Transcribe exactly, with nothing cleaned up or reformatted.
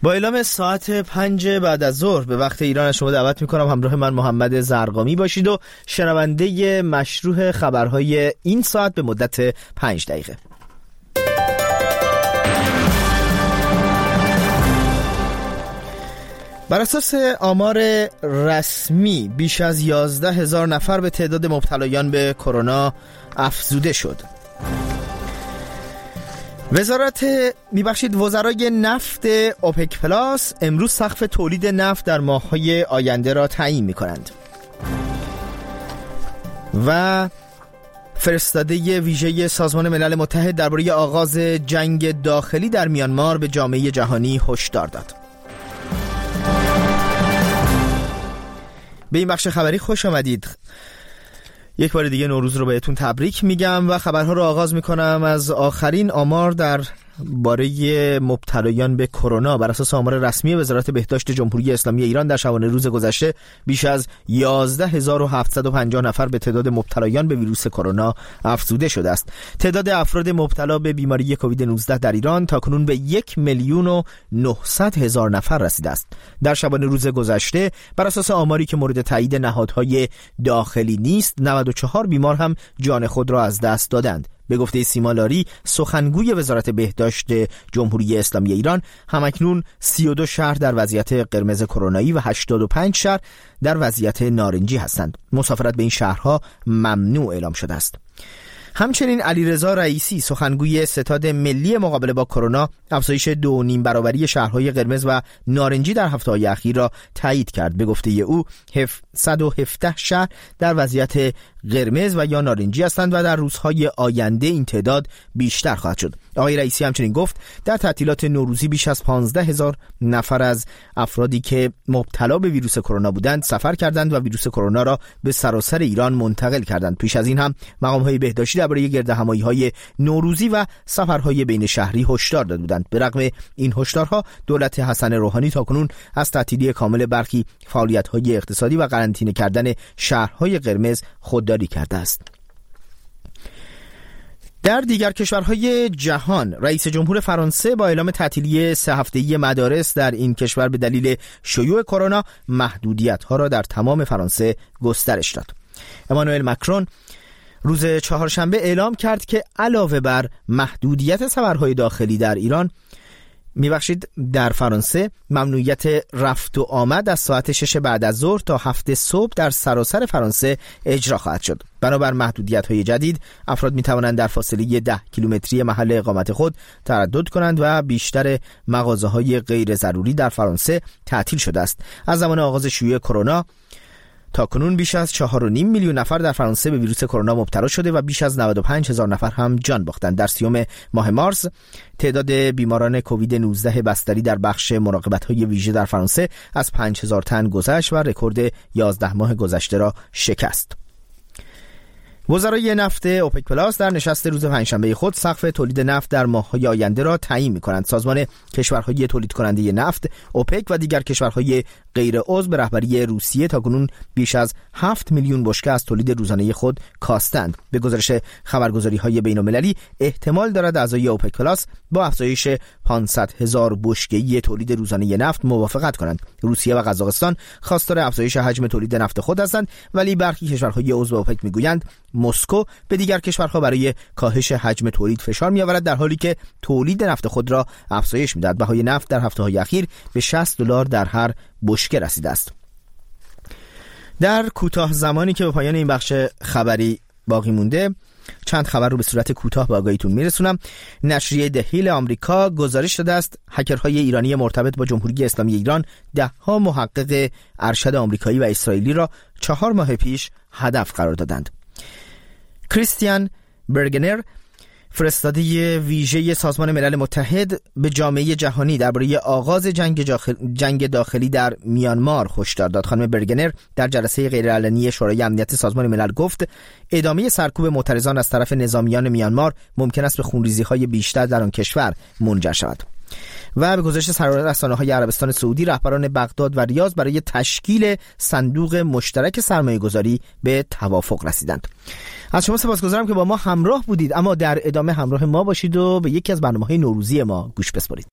با اعلام ساعت پنج بعد از ظهر به وقت ایران از شما دعوت میکنم همراه من محمد زرقامی باشید و شنونده مشروح خبرهای این ساعت به مدت پنج دقیقه. بر اساس آمار رسمی بیش از یازده هزار نفر به تعداد مبتلایان به کرونا افزوده شد. وزارت میبخشید وزرای نفت اوپک پلاس امروز سقف تولید نفت در ماه‌های آینده را تعیین می‌کنند. و فرستاده ویژه سازمان ملل متحد درباره آغاز جنگ داخلی در میانمار به جامعه جهانی هشدار داد. به این بخش خبری خوش آمدید. یک بار دیگه نوروز رو بهتون تبریک میگم و خبرها رو آغاز میکنم از آخرین آمار در باره مبتلایان به کرونا. بر اساس آمار رسمی وزارت بهداشت جمهوری اسلامی ایران در شبانه روز گذشته بیش از یازده هزار و هفتصد و پنجاه نفر به تعداد مبتلایان به ویروس کرونا افزوده شده است. تعداد افراد مبتلا به بیماری کووید نوزده در ایران تاکنون به یک میلیون و نهصد هزار نفر رسیده است. در شبانه روز گذشته بر اساس آماری که مورد تایید نهادهای داخلی نیست، نود و چهار بیمار هم جان خود را از دست دادند. به گفته سیما لاری، سخنگوی وزارت بهداشت جمهوری اسلامی ایران، همکنون سی و دو شهر در وضعیت قرمز کرونایی و هشتاد و پنج شهر در وضعیت نارنجی هستند. مسافرت به این شهرها ممنوع اعلام شده است. همچنین علیرضا رئیسی، سخنگوی ستاد ملی مقابله با کرونا، افزایش دو نیم برابری شهرهای قرمز و نارنجی در هفته‌های اخیر را تایید کرد. به گفته او صد و هفده شهر در وضعیت قرمز و یا نارنجی هستند و در روزهای آینده این تعداد بیشتر خواهد شد. آقای رئیسی همچنین گفت در تعطیلات نوروزی بیش از پانزده هزار نفر از افرادی که مبتلا به ویروس کرونا بودند سفر کردند و ویروس کرونا را به سراسر ایران منتقل کردند. پیش از این هم مقام‌های بهداشتی درباره گردهمایی‌های نوروزی و سفرهای بین شهری هشدار داده بودند. به رغم این هشدارها دولت حسن روحانی تاکنون از تعطیلی کامل برخی فعالیت‌های اقتصادی و قرنطینه کردن شهرهای قرمز خودداری کرده است. در دیگر کشورهای جهان، رئیس جمهور فرانسه با اعلام تعطیلی سه هفته‌ای مدارس در این کشور به دلیل شیوع کرونا محدودیت‌ها را در تمام فرانسه گسترش داد. امانوئل مکرون روز چهارشنبه اعلام کرد که علاوه بر محدودیت سفرهای داخلی در ایران میبخشید در فرانسه ممنوعیت رفت و آمد از ساعت شش بعد از ظهر تا هفت صبح در سراسر فرانسه اجرا خواهد شد. بنابر محدودیت‌های جدید افراد می‌توانند در فاصله ده کیلومتری محل اقامت خود تردد کنند و بیشتر مغازه‌های غیر ضروری در فرانسه تعطیل شده است. از زمان آغاز شیوع کرونا تا کنون بیش از چهار و نیم میلیون نفر در فرانسه به ویروس کرونا مبتلا شده و بیش از نود و پنج هزار نفر هم جان باختند. در سیوم ماه مارس تعداد بیماران کووید نوزده بستری در بخش مراقبت‌های ویژه در فرانسه از پنج هزار تن گذشت و رکورد یازده ماه گذشته را شکست. وزرای نفت اوپک پلاس در نشست روز پنجشنبه خود سقف تولید نفت در ماه‌های آینده را تعیین می‌کنند. سازمان کشورهای تولید کننده نفت اوپک و دیگر کشورهای غیر عضو به رهبری روسیه تاکنون بیش از هفت میلیون بشکه از تولید روزانه خود کاستند. به گزارش خبرگزاری‌های بین‌المللی احتمال دارد اعضای اوپک پلاس با افزایش پانصد هزار بشکه‌ای تولید روزانه نفت موافقت کنند. روسیه و قزاقستان خواستار افزایش حجم تولید نفت خود هستند، ولی برخی کشورهای عضو اوپک می‌گویند مسکو به دیگر کشورها برای کاهش حجم تولید فشار می‌آورد، در حالی که تولید نفت خود را افزایش می‌دهد. بهای نفت در هفته‌های اخیر به شصت دلار در هر بشکه رسیده است. در کوتاه زمانی که به پایان این بخش خبری باقی مونده، چند خبر رو به صورت کوتاه به آگاهیتون میرسونم. نشریه دهیل آمریکا گزارش داده است هکرهای ایرانی مرتبط با جمهوری اسلامی ایران ده ها محقق ارشد آمریکایی و اسرائیلی را چهار ماه پیش هدف قرار دادند. کریستیان برگنر، فرستاده ویژه سازمان ملل متحد به جامعه جهانی درباره آغاز جنگ, جاخل... جنگ داخلی در میانمار هشدار داد. خانم برگنر در جلسه غیرعلنی شورای امنیت سازمان ملل گفت ادامه سرکوب معترضان از طرف نظامیان میانمار ممکن است به خونریزی‌های بیشتر در آن کشور منجر شود. و به گزارش سررسانه‌های عربستان سعودی، رهبران بغداد و ریاض برای تشکیل صندوق مشترک سرمایه‌گذاری به توافق رسیدند. از شما سپاسگزارم که با ما همراه بودید، اما در ادامه همراه ما باشید و به یکی از برنامه‌های نوروزی ما گوش بسپارید.